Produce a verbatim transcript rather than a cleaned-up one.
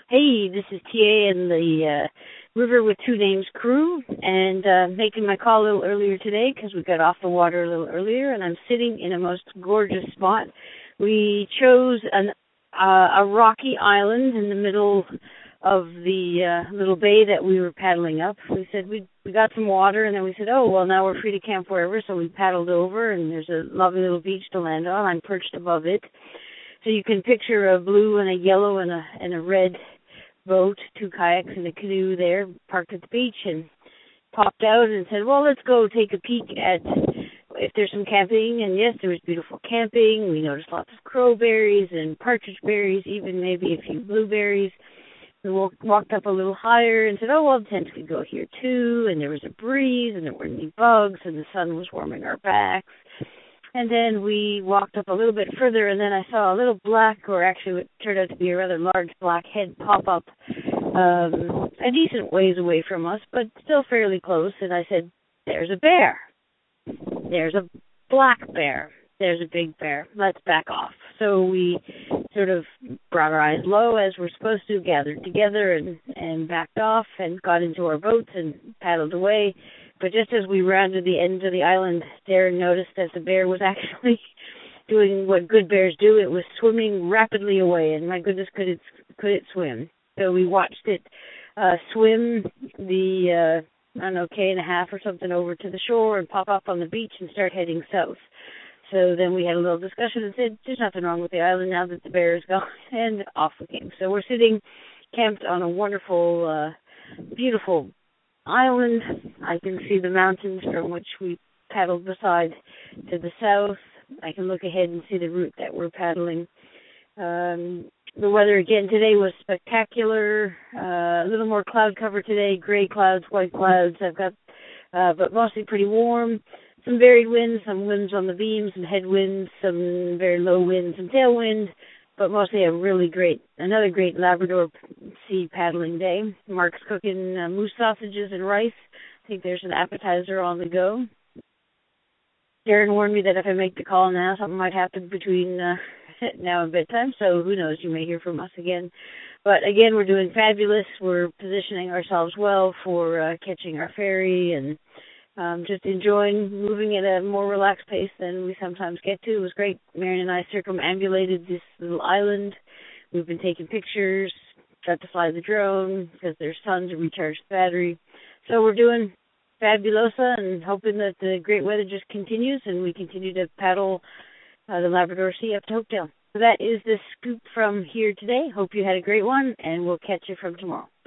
Hey, this is T A and the uh, River with Two Names crew, and uh, making my call a little earlier today because we got off the water a little earlier, and I'm sitting in a most gorgeous spot. We chose an uh, a rocky island in the middle of the uh, little bay that we were paddling up. We said we we got some water, and then we said, oh, well, now we're free to camp wherever, so we paddled over, and there's a lovely little beach to land on. I'm perched above it. So you can picture a blue and a yellow and a and a red boat, two kayaks and a canoe there, parked at the beach, and popped out and said, well, let's go take a peek at if there's some camping. And yes, there was beautiful camping. We noticed lots of crowberries and partridge berries, even maybe a few blueberries. We walked up a little higher and said, oh, well, the tents could go here too. And there was a breeze, and there weren't any bugs, and the sun was warming our backs. And then we walked up a little bit further, and then I saw a little black, or actually what turned out to be a rather large black head pop up um, a decent ways away from us, but still fairly close. And I said, there's a bear. There's a black bear. There's a big bear. Let's back off. So we sort of brought our eyes low, as we're supposed to, gathered together and, and backed off and got into our boats and paddled away. But just as we rounded the end of the island, Darren noticed that the bear was actually doing what good bears do. It was swimming rapidly away, and my goodness, could it could it swim? So we watched it uh, swim the, uh, I don't know, K and a half or something over to the shore and pop up on the beach and start heading south. So then we had a little discussion and said, there's nothing wrong with the island now that the bear is gone, and off we came. So we're sitting camped on a wonderful, uh, beautiful island. I can see the mountains from which we paddled beside to the south. I can look ahead and see the route that we're paddling. Um, the weather again today was spectacular. Uh, a little more cloud cover today, gray clouds, white clouds. I've got, uh, but mostly pretty warm. Some varied winds, some winds on the beam, some headwinds, some very low winds and tailwind, but mostly a really great, another great Labrador Sea paddling day. Mark's cooking uh, moose sausages and rice. I think there's an appetizer on the go. Darren warned me that if I make the call now, something might happen between uh, now and bedtime, so who knows, you may hear from us again. But again, we're doing fabulous. We're positioning ourselves well for uh, catching our ferry and Um, just enjoying moving at a more relaxed pace than we sometimes get to. It was great. Marion and I circumambulated this little island. We've been taking pictures, got to fly the drone because there's tons to recharge the battery. So we're doing fabulosa and hoping that the great weather just continues and we continue to paddle uh, the Labrador Sea up to Hopedale. So that is the scoop from here today. Hope you had a great one, and we'll catch you from tomorrow.